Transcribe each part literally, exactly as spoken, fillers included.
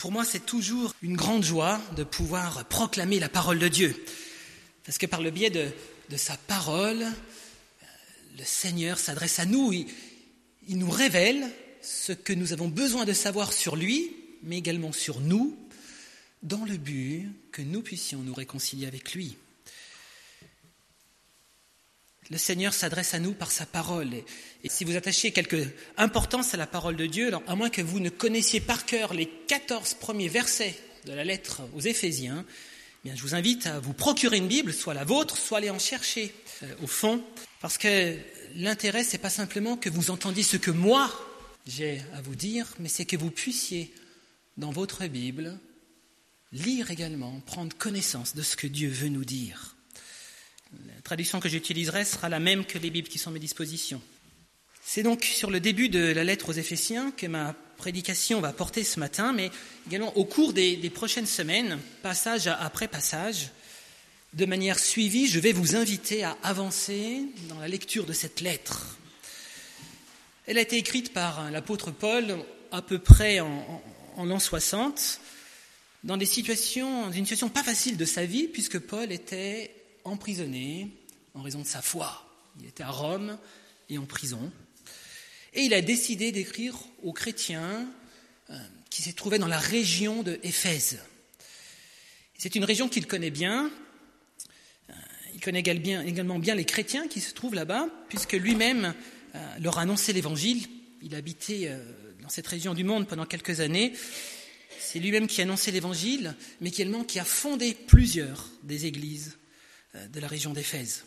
pour moi, c'est toujours une grande joie de pouvoir proclamer la parole de Dieu. Parce que par le biais de, de sa parole, le Seigneur s'adresse à nous. Il, il nous révèle ce que nous avons besoin de savoir sur lui, mais également sur nous, dans le but que nous puissions nous réconcilier avec lui. Le Seigneur s'adresse à nous par sa parole. Et, et si vous attachez quelque importance à la parole de Dieu, alors, à moins que vous ne connaissiez par cœur les quatorze premiers versets de la lettre aux Éphésiens, eh bien, je vous invite à vous procurer une Bible, soit la vôtre, soit aller en chercher euh, au fond. Parce que l'intérêt, c'est pas simplement que vous entendiez ce que moi j'ai à vous dire, mais c'est que vous puissiez, dans votre Bible, lire également, prendre connaissance de ce que Dieu veut nous dire. La traduction que j'utiliserai sera la même que les Bibles qui sont à mes dispositions. C'est donc sur le début de la lettre aux Éphésiens que ma prédication va porter ce matin, mais également au cours des, des prochaines semaines, passage après passage, de manière suivie, je vais vous inviter à avancer dans la lecture de cette lettre. Elle a été écrite par l'apôtre Paul à peu près en, en, en l'an soixante, dans des situations, dans une situation pas facile de sa vie, puisque Paul était emprisonné en raison de sa foi. Il était à Rome et en prison. Et il a décidé d'écrire aux chrétiens euh, qui se trouvaient dans la région de Éphèse. C'est une région qu'il connaît bien. Euh, il connaît également bien les chrétiens qui se trouvent là-bas, puisque lui-même euh, leur a annoncé l'évangile. Il habitait euh, dans cette région du monde pendant quelques années. C'est lui-même qui a annoncé l'évangile, mais également qui a fondé plusieurs des églises de la région d'Éphèse.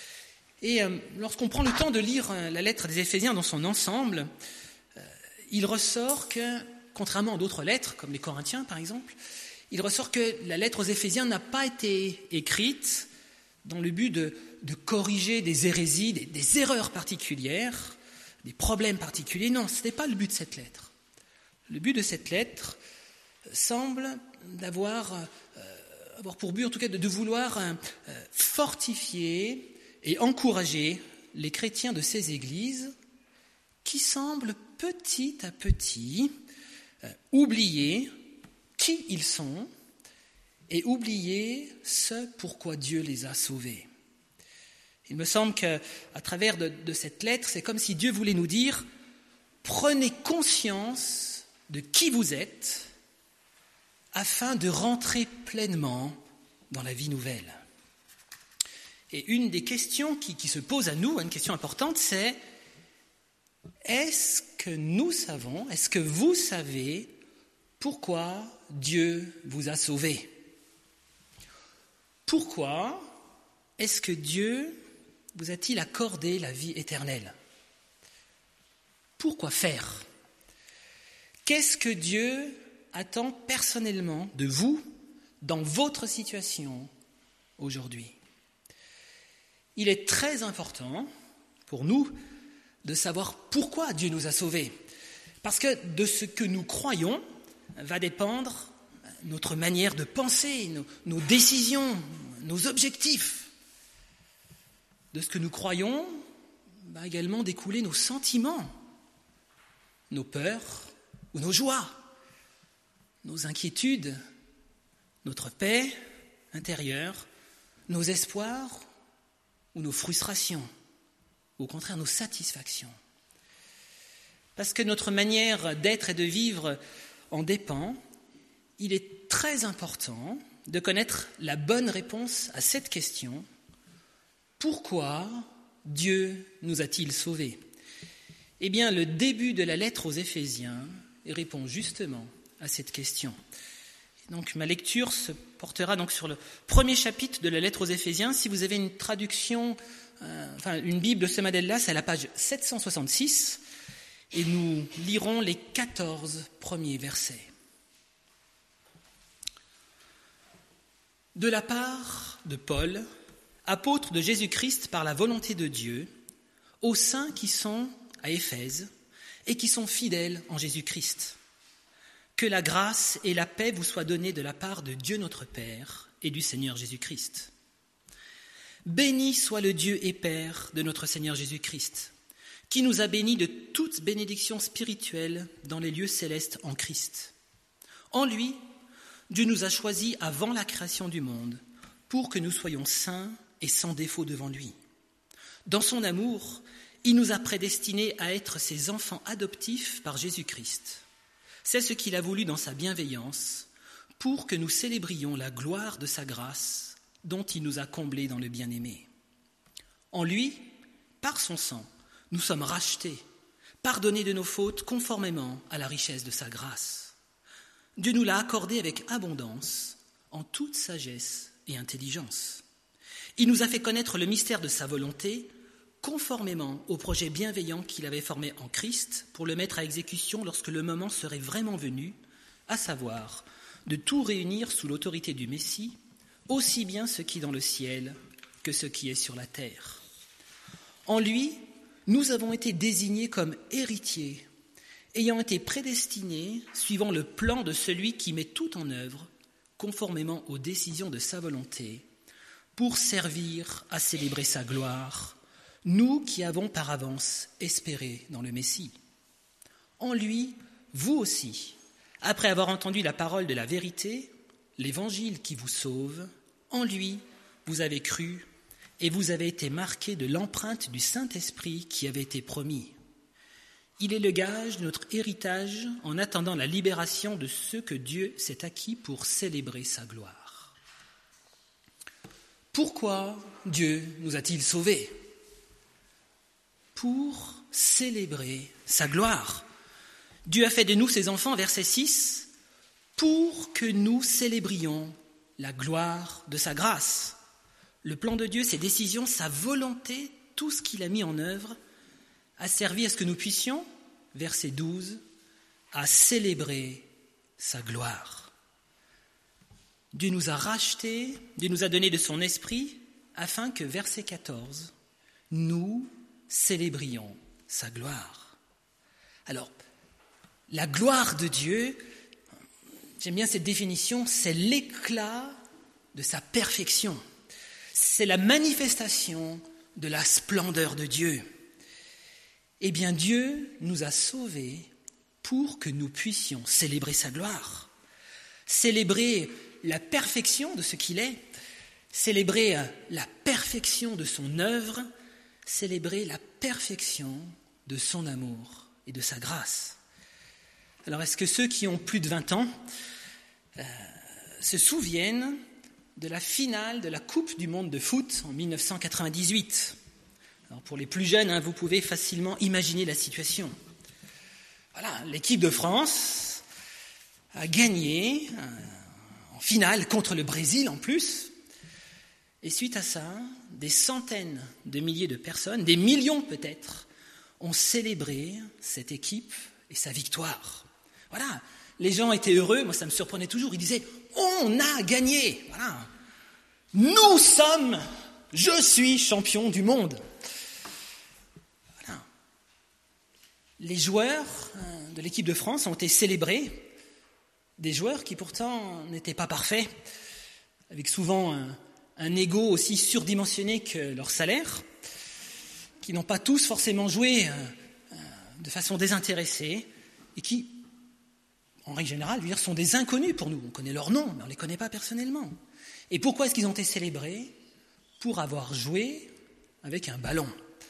Et euh, lorsqu'on prend le temps de lire euh, la lettre des Éphésiens dans son ensemble, euh, il ressort que, contrairement à d'autres lettres, comme les Corinthiens par exemple, il ressort que la lettre aux Éphésiens n'a pas été écrite dans le but de, de corriger des hérésies, des, des erreurs particulières, des problèmes particuliers. Non, ce n'est pas le but de cette lettre. Le but de cette lettre semble d'avoir... Euh, avoir pour but en tout cas de, de vouloir euh, fortifier et encourager les chrétiens de ces églises qui semblent petit à petit euh, oublier qui ils sont et oublier ce pourquoi Dieu les a sauvés. Il me semble qu'à travers de, de cette lettre, c'est comme si Dieu voulait nous dire « Prenez conscience de qui vous êtes » afin de rentrer pleinement dans la vie nouvelle. Et une des questions qui, qui se pose à nous, une question importante, c'est est-ce que nous savons, est-ce que vous savez pourquoi Dieu vous a sauvés ? Pourquoi est-ce que Dieu vous a-t-il accordé la vie éternelle ? Pourquoi faire ? Qu'est-ce que Dieu attend personnellement de vous dans votre situation aujourd'hui. Il est très important pour nous de savoir pourquoi Dieu nous a sauvés. Parce que de ce que nous croyons va dépendre notre manière de penser, nos, nos décisions, nos objectifs. De ce que nous croyons va également découler nos sentiments, nos peurs ou nos joies, nos inquiétudes, notre paix intérieure, nos espoirs ou nos frustrations, ou au contraire nos satisfactions. Parce que notre manière d'être et de vivre en dépend, il est très important de connaître la bonne réponse à cette question. Pourquoi Dieu nous a-t-il sauvés ? Eh bien, le début de la lettre aux Éphésiens répond justement à cette question. Donc, ma lecture se portera donc sur le premier chapitre de la lettre aux Éphésiens. Si vous avez une traduction, euh, enfin une Bible de ce modèle-là, c'est à la page sept cent soixante-six, et nous lirons les quatorze premiers versets. De la part de Paul, apôtre de Jésus-Christ par la volonté de Dieu, aux saints qui sont à Éphèse et qui sont fidèles en Jésus-Christ. Que la grâce et la paix vous soient données de la part de Dieu notre Père et du Seigneur Jésus-Christ. Béni soit le Dieu et Père de notre Seigneur Jésus-Christ, qui nous a bénis de toute bénédiction spirituelle dans les lieux célestes en Christ, En lui, Dieu nous a choisis avant la création du monde pour que nous soyons saints et sans défaut devant lui. Dans son amour, il nous a prédestinés à être ses enfants adoptifs par Jésus-Christ. C'est ce qu'il a voulu dans sa bienveillance pour que nous célébrions la gloire de sa grâce dont il nous a comblés dans le bien-aimé. En lui, par son sang, nous sommes rachetés, pardonnés de nos fautes conformément à la richesse de sa grâce. Dieu nous l'a accordé avec abondance, en toute sagesse et intelligence. Il nous a fait connaître le mystère de sa volonté, conformément au projet bienveillant qu'il avait formé en Christ pour le mettre à exécution lorsque le moment serait vraiment venu, à savoir de tout réunir sous l'autorité du Messie, aussi bien ce qui est dans le ciel que ce qui est sur la terre. En lui, nous avons été désignés comme héritiers, ayant été prédestinés suivant le plan de celui qui met tout en œuvre, conformément aux décisions de sa volonté, pour servir à célébrer sa gloire, nous qui avons par avance espéré dans le Messie. En lui, vous aussi, après avoir entendu la parole de la vérité, l'évangile qui vous sauve, en lui, vous avez cru et vous avez été marqués de l'empreinte du Saint-Esprit qui avait été promis. Il est le gage de notre héritage en attendant la libération de ceux que Dieu s'est acquis pour célébrer sa gloire. Pourquoi Dieu nous a-t-il sauvés ? Pour célébrer sa gloire. Dieu a fait de nous ses enfants, verset six, pour que nous célébrions la gloire de sa grâce. Le plan de Dieu, ses décisions, sa volonté, tout ce qu'il a mis en œuvre, a servi à ce que nous puissions, verset douze, à célébrer sa gloire. Dieu nous a rachetés, Dieu nous a donné de son esprit, afin que, verset quatorze, nous célébrions sa gloire. Alors, la gloire de Dieu, j'aime bien cette définition, c'est l'éclat de sa perfection. C'est la manifestation de la splendeur de Dieu. Eh bien, Dieu nous a sauvés pour que nous puissions célébrer sa gloire, célébrer la perfection de ce qu'il est, célébrer la perfection de son œuvre, célébrer la perfection de son amour et de sa grâce. Alors, est-ce que ceux qui ont plus de vingt ans euh, se souviennent de la finale de la Coupe du monde de foot en dix-neuf cent quatre-vingt-dix-huit ? Alors, pour les plus jeunes, hein, vous pouvez facilement imaginer la situation. Voilà, l'équipe de France a gagné euh, en finale contre le Brésil en plus. Et suite à ça, des centaines de milliers de personnes, des millions peut-être, ont célébré cette équipe et sa victoire. Voilà, les gens étaient heureux, moi ça me surprenait toujours, ils disaient « on a gagné !» Voilà, nous sommes, je suis champion du monde. Voilà. Les joueurs de l'équipe de France ont été célébrés, des joueurs qui pourtant n'étaient pas parfaits, avec souvent un, un ego aussi surdimensionné que leur salaire, qui n'ont pas tous forcément joué euh, de façon désintéressée et qui, en règle générale, je veux dire, sont des inconnus pour nous. On connaît leur nom, mais on ne les connaît pas personnellement. Et pourquoi est-ce qu'ils ont été célébrés ? Pour avoir joué avec un ballon.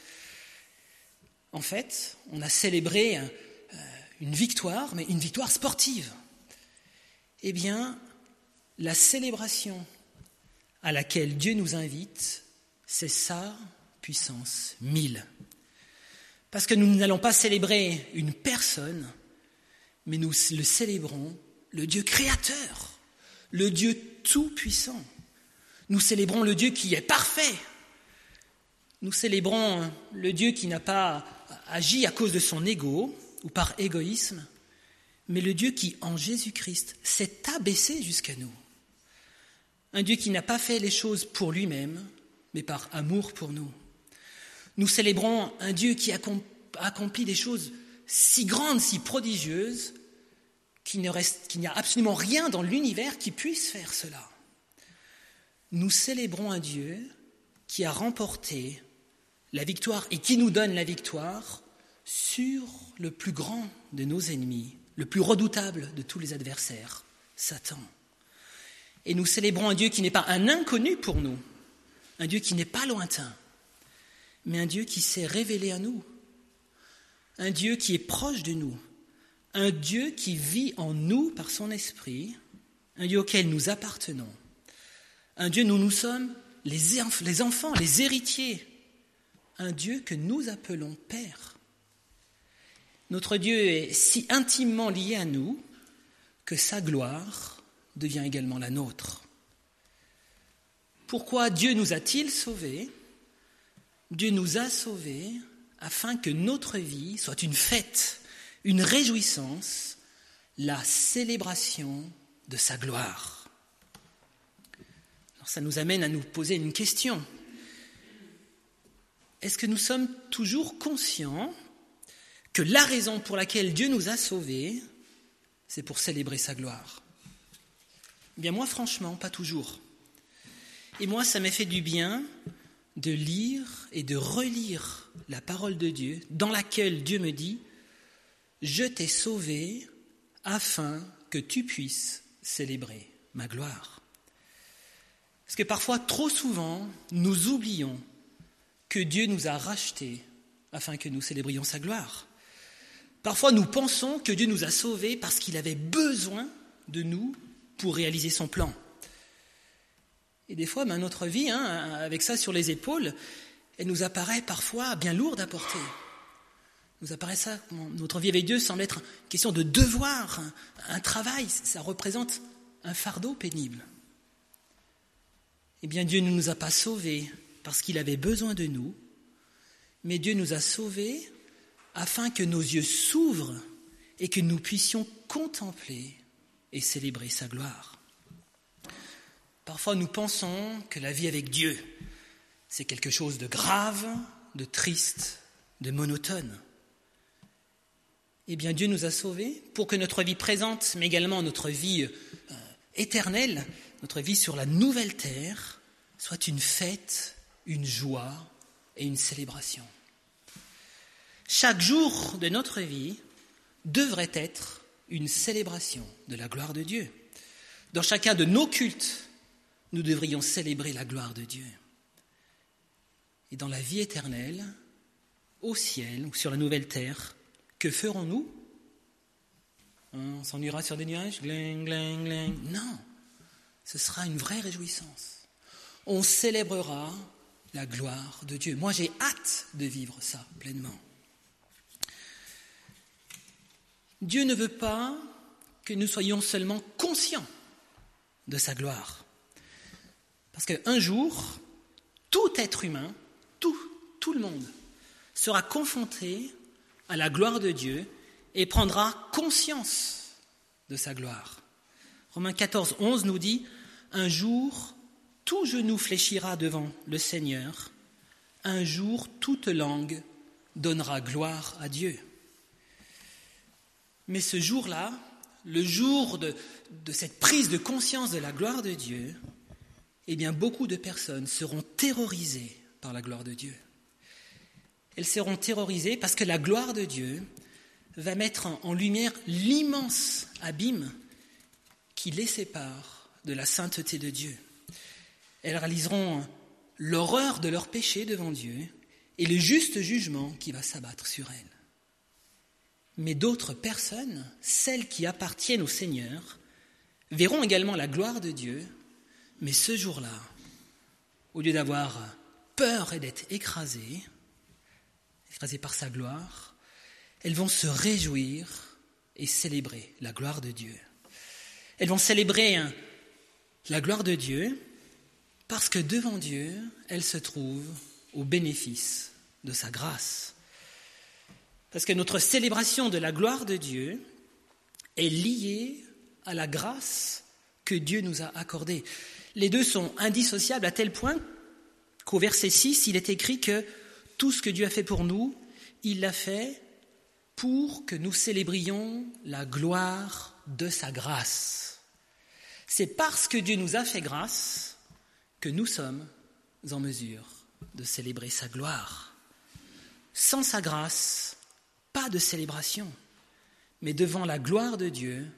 En fait, on a célébré euh, une victoire, mais une victoire sportive. Eh bien, la célébration à laquelle Dieu nous invite, c'est sa puissance mille. Parce que nous n'allons pas célébrer une personne, mais nous le célébrons, le Dieu créateur, le Dieu tout-puissant. Nous célébrons le Dieu qui est parfait. Nous célébrons le Dieu qui n'a pas agi à cause de son ego ou par égoïsme, mais le Dieu qui, en Jésus-Christ, s'est abaissé jusqu'à nous. Un Dieu qui n'a pas fait les choses pour lui-même, mais par amour pour nous. Nous célébrons un Dieu qui a accompli des choses si grandes, si prodigieuses, qu'il ne reste, qu'il n'y a absolument rien dans l'univers qui puisse faire cela. Nous célébrons un Dieu qui a remporté la victoire et qui nous donne la victoire sur le plus grand de nos ennemis, le plus redoutable de tous les adversaires, Satan. Et nous célébrons un Dieu qui n'est pas un inconnu pour nous, un Dieu qui n'est pas lointain, mais un Dieu qui s'est révélé à nous, un Dieu qui est proche de nous, un Dieu qui vit en nous par son esprit, un Dieu auquel nous appartenons, un Dieu où nous sommes les enfants, les héritiers, un Dieu que nous appelons Père. Notre Dieu est si intimement lié à nous que sa gloire devient également la nôtre. Pourquoi Dieu nous a-t-il sauvés ? Dieu nous a sauvés afin que notre vie soit une fête, une réjouissance, la célébration de sa gloire. Alors ça nous amène à nous poser une question. Est-ce que nous sommes toujours conscients que la raison pour laquelle Dieu nous a sauvés, c'est pour célébrer sa gloire ? Eh bien moi, franchement, pas toujours. Et moi, ça m'a fait du bien de lire et de relire la parole de Dieu, dans laquelle Dieu me dit « Je t'ai sauvé afin que tu puisses célébrer ma gloire. » Parce que parfois, trop souvent, nous oublions que Dieu nous a rachetés afin que nous célébrions sa gloire. Parfois, nous pensons que Dieu nous a sauvés parce qu'il avait besoin de nous pour réaliser son plan. Et des fois, ben, notre vie, hein, avec ça sur les épaules, elle nous apparaît parfois bien lourde à porter. Nous apparaît ça, notre vie avec Dieu semble être une question de devoir, un, un travail, ça représente un fardeau pénible. Eh bien, Dieu ne nous a pas sauvés parce qu'il avait besoin de nous, mais Dieu nous a sauvés afin que nos yeux s'ouvrent et que nous puissions contempler et célébrer sa gloire. Parfois, nous pensons que la vie avec Dieu, c'est quelque chose de grave, de triste, de monotone. Eh bien, Dieu nous a sauvés pour que notre vie présente, mais également notre vie euh, éternelle, notre vie sur la nouvelle terre, soit une fête, une joie et une célébration. Chaque jour de notre vie devrait être une célébration de la gloire de Dieu. Dans chacun de nos cultes, nous devrions célébrer la gloire de Dieu. Et dans la vie éternelle, au ciel ou sur la nouvelle terre, que ferons-nous ? On s'ennuiera sur des nuages ? Gling, gling, gling. Non, ce sera une vraie réjouissance. On célébrera la gloire de Dieu. Moi, j'ai hâte de vivre ça pleinement. Dieu ne veut pas que nous soyons seulement conscients de sa gloire. Parce qu'un jour, tout être humain, tout, tout le monde, sera confronté à la gloire de Dieu et prendra conscience de sa gloire. Romains quatorze, onze nous dit « Un jour, tout genou fléchira devant le Seigneur, un jour, toute langue donnera gloire à Dieu. » Mais ce jour-là, le jour de, de cette prise de conscience de la gloire de Dieu, eh bien, beaucoup de personnes seront terrorisées par la gloire de Dieu. Elles seront terrorisées parce que la gloire de Dieu va mettre en lumière l'immense abîme qui les sépare de la sainteté de Dieu. Elles réaliseront l'horreur de leur péché devant Dieu et le juste jugement qui va s'abattre sur elles. Mais d'autres personnes, celles qui appartiennent au Seigneur, verront également la gloire de Dieu, mais ce jour-là, au lieu d'avoir peur et d'être écrasées, écrasées par sa gloire, elles vont se réjouir et célébrer la gloire de Dieu. Elles vont célébrer hein, la gloire de Dieu parce que devant Dieu, elles se trouvent au bénéfice de sa grâce. Parce que notre célébration de la gloire de Dieu est liée à la grâce que Dieu nous a accordée. Les deux sont indissociables à tel point qu'au verset six, il est écrit que tout ce que Dieu a fait pour nous, il l'a fait pour que nous célébrions la gloire de sa grâce. C'est parce que Dieu nous a fait grâce que nous sommes en mesure de célébrer sa gloire. Sans sa grâce, pas de célébration, mais devant la gloire de Dieu,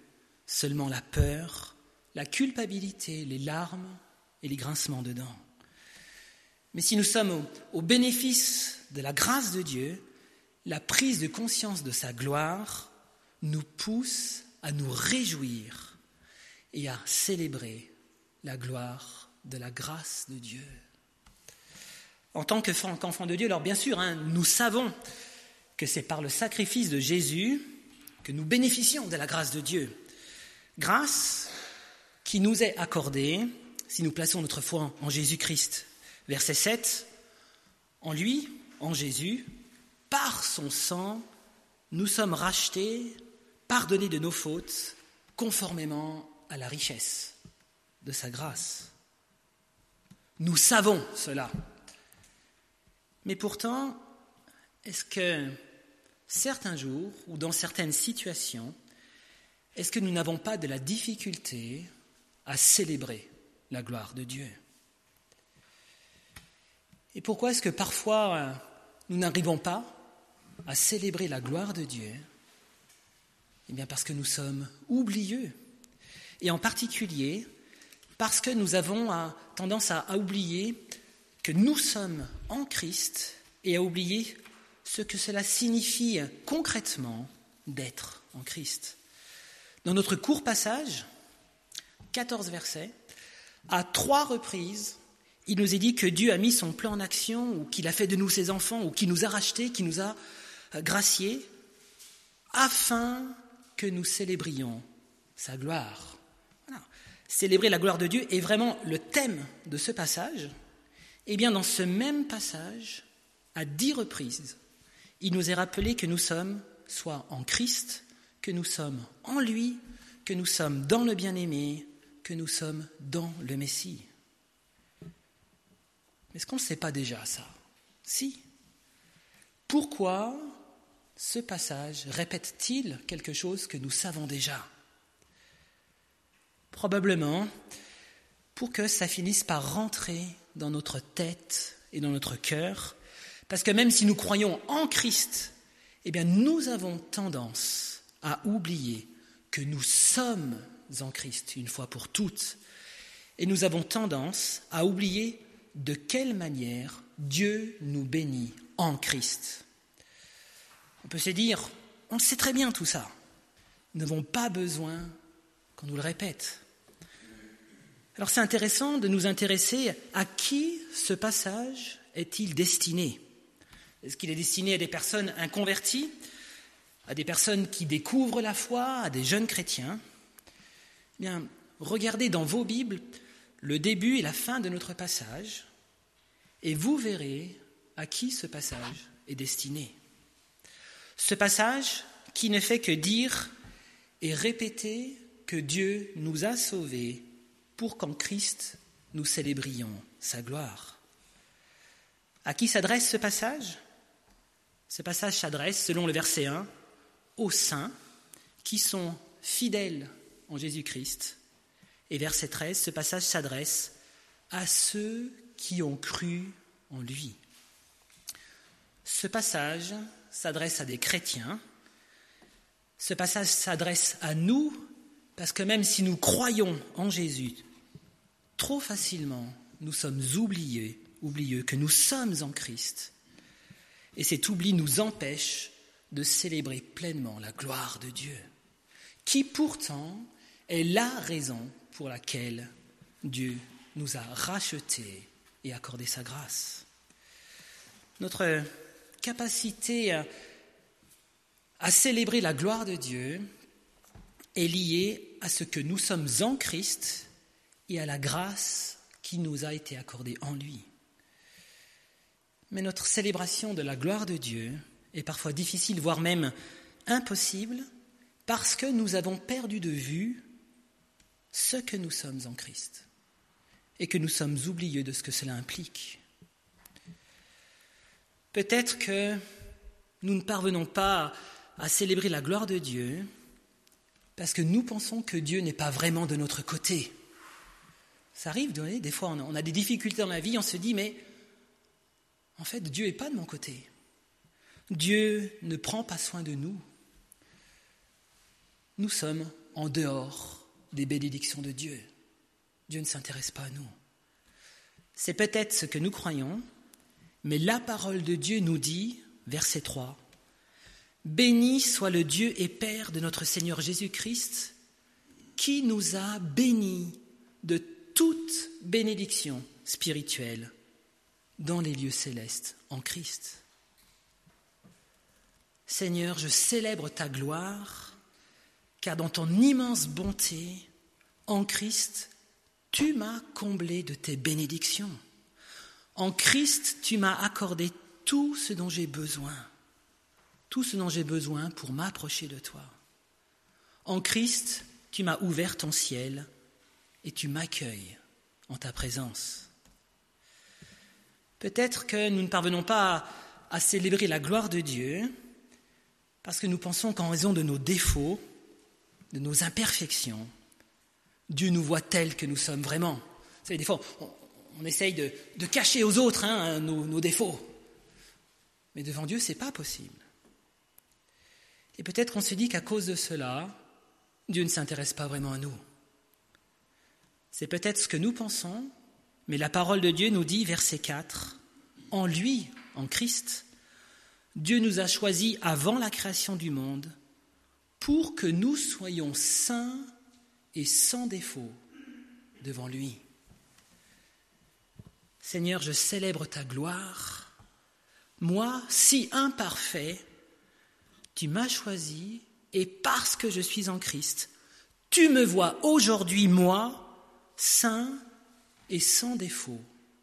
seulement la peur, la culpabilité, les larmes et les grincements de dents. Mais si nous sommes au, au bénéfice de la grâce de Dieu, la prise de conscience de sa gloire nous pousse à nous réjouir et à célébrer la gloire de la grâce de Dieu. En tant qu'enfants de Dieu, alors bien sûr, hein, nous savons que c'est par le sacrifice de Jésus que nous bénéficions de la grâce de Dieu. Grâce qui nous est accordée si nous plaçons notre foi en Jésus-Christ. Verset sept, en lui, en Jésus, par son sang, nous sommes rachetés, pardonnés de nos fautes, conformément à la richesse de sa grâce. Nous savons cela. Mais pourtant, est-ce que certains jours ou dans certaines situations, est-ce que nous n'avons pas de la difficulté à célébrer la gloire de Dieu ? Et pourquoi est-ce que parfois nous n'arrivons pas à célébrer la gloire de Dieu ? Eh bien parce que nous sommes oublieux. Et en particulier parce que nous avons tendance à, à oublier que nous sommes en Christ et à oublier ce que cela signifie concrètement d'être en Christ. Dans notre court passage, quatorze versets, à trois reprises, il nous est dit que Dieu a mis son plan en action, ou qu'il a fait de nous ses enfants, ou qu'il nous a rachetés, qu'il nous a graciés, afin que nous célébrions sa gloire. Voilà. Célébrer la gloire de Dieu est vraiment le thème de ce passage. Eh bien, dans ce même passage, à dix reprises, il nous est rappelé que nous sommes soit en Christ, que nous sommes en lui, que nous sommes dans le bien-aimé, que nous sommes dans le Messie. Est-ce qu'on ne sait pas déjà ça ? Si. Pourquoi ce passage répète-t-il quelque chose que nous savons déjà ? Probablement pour que ça finisse par rentrer dans notre tête et dans notre cœur, parce que même si nous croyons en Christ, eh bien nous avons tendance à oublier que nous sommes en Christ une fois pour toutes, et nous avons tendance à oublier de quelle manière Dieu nous bénit en Christ. On peut se dire, on le sait très bien tout ça. Nous n'avons pas besoin qu'on nous le répète. Alors c'est intéressant de nous intéresser à qui ce passage est-il destiné ? Est-ce qu'il est destiné à des personnes inconverties, à des personnes qui découvrent la foi, à des jeunes chrétiens ? Eh bien, regardez dans vos Bibles le début et la fin de notre passage, et vous verrez à qui ce passage est destiné. Ce passage qui ne fait que dire et répéter que Dieu nous a sauvés pour qu'en Christ nous célébrions sa gloire. À qui s'adresse ce passage ? Ce passage s'adresse, selon le verset un, aux saints qui sont fidèles en Jésus-Christ. Et verset treize, ce passage s'adresse à ceux qui ont cru en lui. Ce passage s'adresse à des chrétiens. Ce passage s'adresse à nous, parce que même si nous croyons en Jésus, trop facilement nous sommes oublieux, oublieux que nous sommes en Christ. Et cet oubli nous empêche de célébrer pleinement la gloire de Dieu, qui pourtant est la raison pour laquelle Dieu nous a rachetés et accordé sa grâce. Notre capacité à, à célébrer la gloire de Dieu est liée à ce que nous sommes en Christ et à la grâce qui nous a été accordée en lui. Mais notre célébration de la gloire de Dieu est parfois difficile, voire même impossible, parce que nous avons perdu de vue ce que nous sommes en Christ et que nous sommes oublieux de ce que cela implique. Peut-être que nous ne parvenons pas à célébrer la gloire de Dieu parce que nous pensons que Dieu n'est pas vraiment de notre côté. Ça arrive, vous voyez, des fois on a des difficultés dans la vie, on se dit mais en fait Dieu n'est pas de mon côté. Dieu ne prend pas soin de nous. Nous sommes en dehors des bénédictions de Dieu. Dieu ne s'intéresse pas à nous. C'est peut-être ce que nous croyons, mais la parole de Dieu nous dit, verset trois, « Béni soit le Dieu et Père de notre Seigneur Jésus-Christ, qui nous a bénis de toute bénédiction spirituelle dans les lieux célestes en Christ. » Seigneur, je célèbre ta gloire, car dans ton immense bonté, en Christ, tu m'as comblé de tes bénédictions. En Christ, tu m'as accordé tout ce dont j'ai besoin, tout ce dont j'ai besoin pour m'approcher de toi. En Christ, tu m'as ouvert ton ciel et tu m'accueilles en ta présence. Peut-être que nous ne parvenons pas à célébrer la gloire de Dieu parce que nous pensons qu'en raison de nos défauts, de nos imperfections, Dieu nous voit tels que nous sommes vraiment. Vous savez, des fois, on, on essaye de, de cacher aux autres hein, nos, nos défauts. Mais devant Dieu, ce n'est pas possible. Et peut-être qu'on se dit qu'à cause de cela, Dieu ne s'intéresse pas vraiment à nous. C'est peut-être ce que nous pensons, mais la parole de Dieu nous dit, verset quatre, « En lui, en Christ, Dieu nous a choisis avant la création du monde pour que nous soyons saints et sans défaut devant lui. » Seigneur, je célèbre ta gloire. Moi, si imparfait, tu m'as choisi et parce que je suis en Christ, tu me vois aujourd'hui, moi, saint et sans défaut.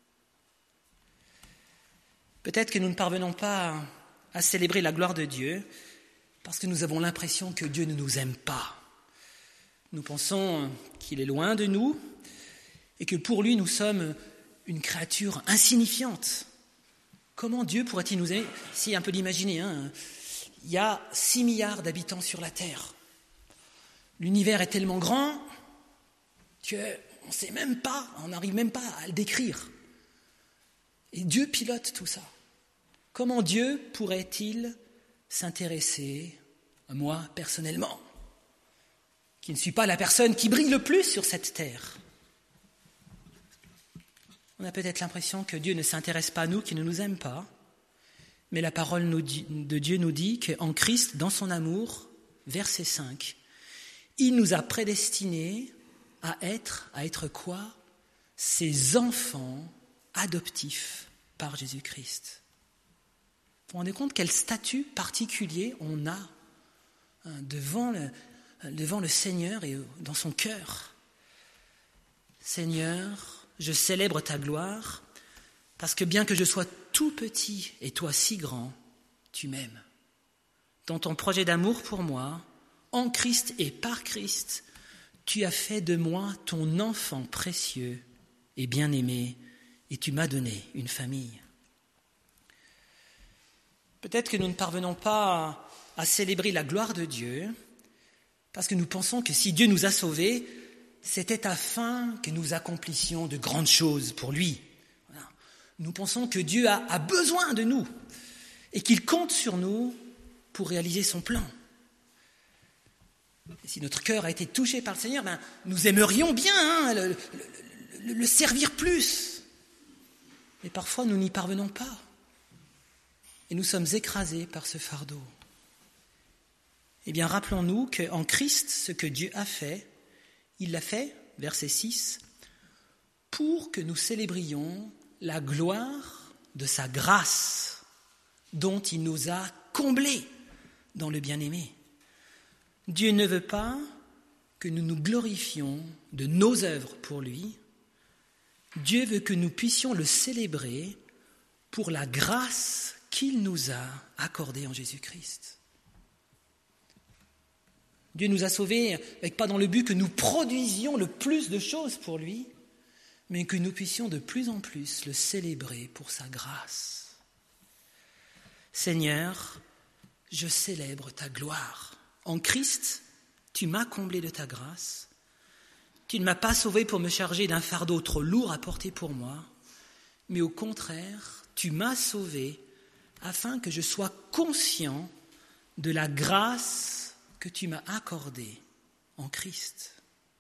Peut-être que nous ne parvenons pas à célébrer la gloire de Dieu parce que nous avons l'impression que Dieu ne nous aime pas. Nous pensons qu'il est loin de nous et que pour lui, nous sommes une créature insignifiante. Comment Dieu pourrait-il nous aimer ? Si, un peu d'imaginer, hein, il y a six milliards d'habitants sur la Terre. L'univers est tellement grand qu'on ne sait même pas, on n'arrive même pas à le décrire. Et Dieu pilote tout ça. Comment Dieu pourrait-il s'intéresser à moi personnellement ? Qui ne suis pas la personne qui brille le plus sur cette terre. On a peut-être l'impression que Dieu ne s'intéresse pas à nous, qu'il ne nous aime pas, mais la parole de Dieu nous dit qu'en Christ, dans son amour, verset cinq, il nous a prédestinés à être, à être quoi ? Ses enfants adoptifs par Jésus-Christ. Vous vous rendez compte quel statut particulier on a hein, devant le devant le Seigneur et dans son cœur. Seigneur, je célèbre ta gloire parce que bien que je sois tout petit et toi si grand, tu m'aimes. Dans ton projet d'amour pour moi, en Christ et par Christ, tu as fait de moi ton enfant précieux et bien-aimé et tu m'as donné une famille. Peut-être que nous ne parvenons pas à célébrer la gloire de Dieu parce que nous pensons que si Dieu nous a sauvés, c'était afin que nous accomplissions de grandes choses pour lui. Voilà. Nous pensons que Dieu a, a besoin de nous et qu'il compte sur nous pour réaliser son plan. Et si notre cœur a été touché par le Seigneur, ben, nous aimerions bien hein, le, le, le, le servir plus. Mais parfois, nous n'y parvenons pas. Et nous sommes écrasés par ce fardeau. Eh bien, rappelons-nous qu'en Christ, ce que Dieu a fait, il l'a fait, verset six, pour que nous célébrions la gloire de sa grâce, dont il nous a comblés dans le bien-aimé. Dieu ne veut pas que nous nous glorifions de nos œuvres pour lui. Dieu veut que nous puissions le célébrer pour la grâce qu'il nous a accordée en Jésus-Christ. Dieu nous a sauvés, avec pas dans le but que nous produisions le plus de choses pour lui, mais que nous puissions de plus en plus le célébrer pour sa grâce. Seigneur, je célèbre ta gloire. En Christ, tu m'as comblé de ta grâce. Tu ne m'as pas sauvé pour me charger d'un fardeau trop lourd à porter pour moi, mais au contraire, tu m'as sauvé afin que je sois conscient de la grâce que tu m'as accordée en Christ.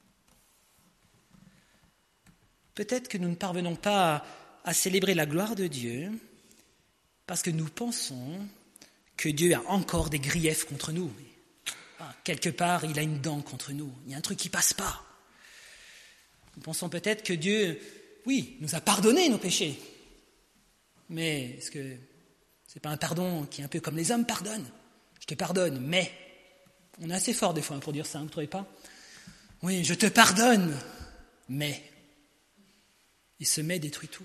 Peut-être que nous ne parvenons pas à, à célébrer la gloire de Dieu parce que nous pensons que Dieu a encore des griefs contre nous. Ah, quelque part, il a une dent contre nous. Il y a un truc qui ne passe pas. Nous pensons peut-être que Dieu, oui, nous a pardonné nos péchés. Mais est-ce que ce n'est pas un pardon qui est un peu comme les hommes pardonnent ? Je te pardonne, mais... On est assez fort des fois pour dire ça, vous ne trouvez pas ? Oui, je te pardonne, mais... Et ce mais détruit tout.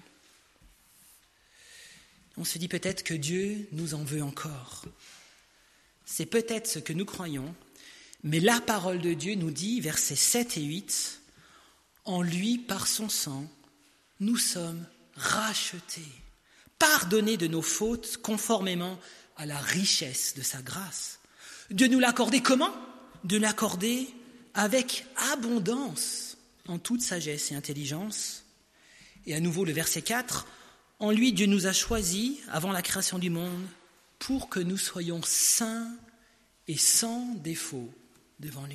On se dit peut-être que Dieu nous en veut encore. C'est peut-être ce que nous croyons, mais la parole de Dieu nous dit, versets sept et huit, « En lui, par son sang, nous sommes rachetés, pardonnés de nos fautes conformément à la richesse de sa grâce. » Dieu nous l'a accordé comment ? De l'accorder avec abondance, en toute sagesse et intelligence. Et à nouveau le verset quatre, « En lui, Dieu nous a choisis avant la création du monde pour que nous soyons saints et sans défaut devant lui. »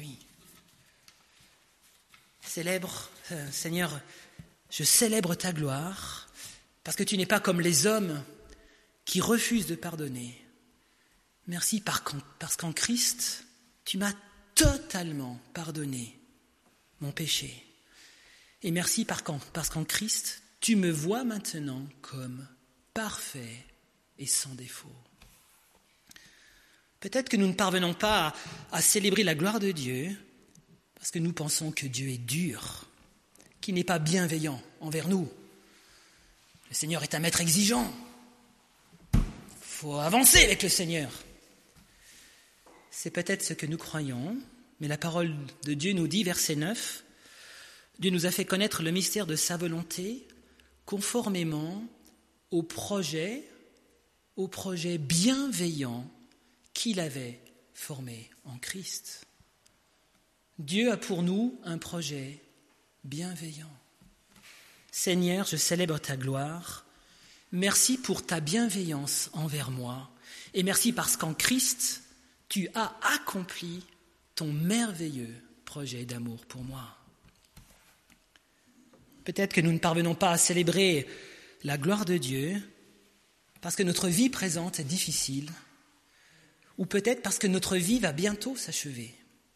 Célèbre, euh, Seigneur, je célèbre ta gloire parce que tu n'es pas comme les hommes qui refusent de pardonner. Merci parce qu'en Christ, tu m'as totalement pardonné mon péché. Et merci parce qu'en Christ, tu me vois maintenant comme parfait et sans défaut. Peut-être que nous ne parvenons pas à, à célébrer la gloire de Dieu parce que nous pensons que Dieu est dur, qu'il n'est pas bienveillant envers nous. Le Seigneur est un maître exigeant. Il faut avancer avec le Seigneur. C'est peut-être ce que nous croyons, mais la parole de Dieu nous dit, verset neuf, « Dieu nous a fait connaître le mystère de sa volonté conformément au projet, au projet bienveillant qu'il avait formé en Christ. » Dieu a pour nous un projet bienveillant. Seigneur, je célèbre ta gloire. Merci pour ta bienveillance envers moi. Et merci parce qu'en Christ, tu as accompli ton merveilleux projet d'amour pour moi. Peut-être que nous ne parvenons pas à célébrer la gloire de Dieu parce que notre vie présente est difficile, ou peut-être parce que notre vie va bientôt s'achever.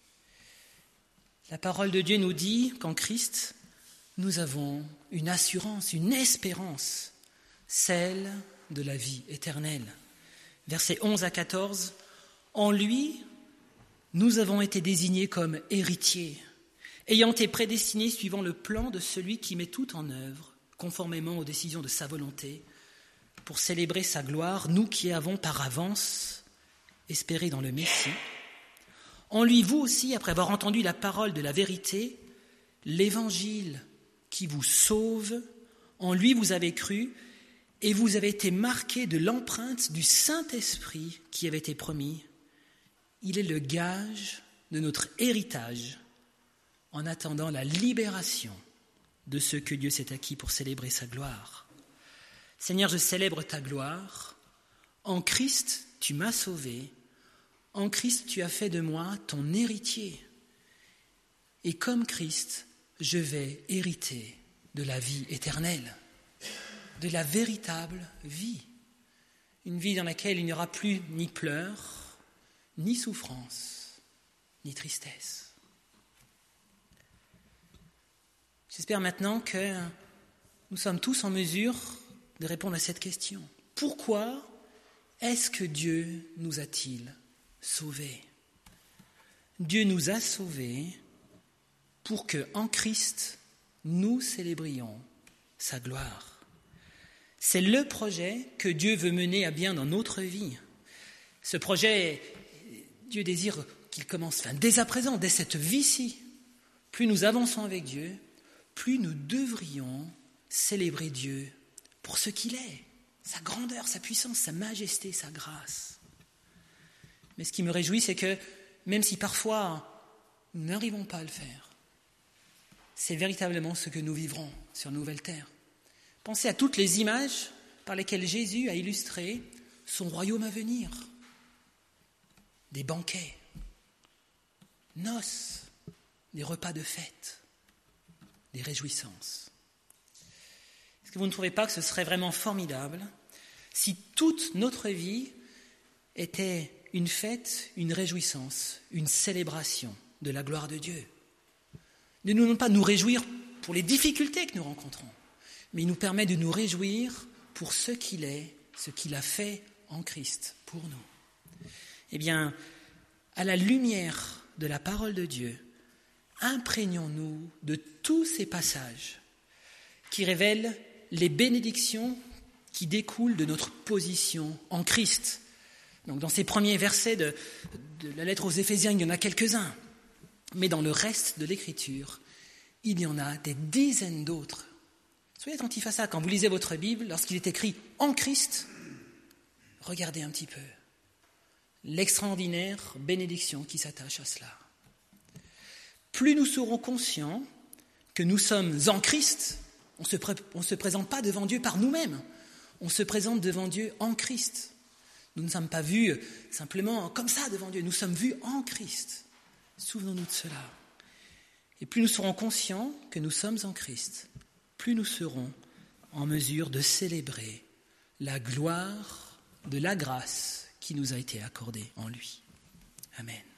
La parole de Dieu nous dit qu'en Christ, nous avons une assurance, une espérance, celle de la vie éternelle. Versets onze à quatorze, « En lui, nous avons été désignés comme héritiers, ayant été prédestinés suivant le plan de celui qui met tout en œuvre, conformément aux décisions de sa volonté, pour célébrer sa gloire, nous qui avons par avance espéré dans le Messie. En lui, vous aussi, après avoir entendu la parole de la vérité, l'évangile qui vous sauve, en lui vous avez cru, et vous avez été marqués de l'empreinte du Saint-Esprit qui avait été promis. Il est le gage de notre héritage en attendant la libération de ceux que Dieu s'est acquis pour célébrer sa gloire. Seigneur, je célèbre ta gloire. En Christ, tu m'as sauvé. En Christ, tu as fait de moi ton héritier. Et comme Christ, je vais hériter de la vie éternelle, de la véritable vie. Une vie dans laquelle il n'y aura plus ni pleurs, ni souffrance, ni tristesse. J'espère maintenant que nous sommes tous en mesure de répondre à cette question. Pourquoi est-ce que Dieu nous a-t-il sauvés ? Dieu nous a sauvés pour que, en Christ, nous célébrions sa gloire. C'est le projet que Dieu veut mener à bien dans notre vie. Ce projet, Dieu désire qu'il commence, enfin, dès à présent, dès cette vie-ci. Plus nous avançons avec Dieu, plus nous devrions célébrer Dieu pour ce qu'il est, sa grandeur, sa puissance, sa majesté, sa grâce. Mais ce qui me réjouit, c'est que même si parfois nous n'arrivons pas à le faire, c'est véritablement ce que nous vivrons sur Nouvelle Terre. Pensez à toutes les images par lesquelles Jésus a illustré son royaume à venir. Des banquets, noces, des repas de fête, des réjouissances. Est-ce que vous ne trouvez pas que ce serait vraiment formidable si toute notre vie était une fête, une réjouissance, une célébration de la gloire de Dieu? Ne nous demande pas de nous réjouir pour les difficultés que nous rencontrons, mais il nous permet de nous réjouir pour ce qu'il est, ce qu'il a fait en Christ pour nous. Eh bien, à la lumière de la parole de Dieu, imprégnons-nous de tous ces passages qui révèlent les bénédictions qui découlent de notre position en Christ. Donc, dans ces premiers versets de, de la lettre aux Éphésiens, il y en a quelques-uns. Mais dans le reste de l'Écriture, il y en a des dizaines d'autres. Soyez attentifs à ça. Quand vous lisez votre Bible, lorsqu'il est écrit « en Christ », regardez un petit peu l'extraordinaire bénédiction qui s'attache à cela. Plus nous serons conscients que nous sommes en Christ, on ne se, pré- on se présente pas devant Dieu par nous-mêmes, on se présente devant Dieu en Christ. Nous ne sommes pas vus simplement comme ça devant Dieu, nous sommes vus en Christ. Souvenons-nous de cela. Et plus nous serons conscients que nous sommes en Christ, plus nous serons en mesure de célébrer la gloire de la grâce qui nous a été accordée en lui. Amen.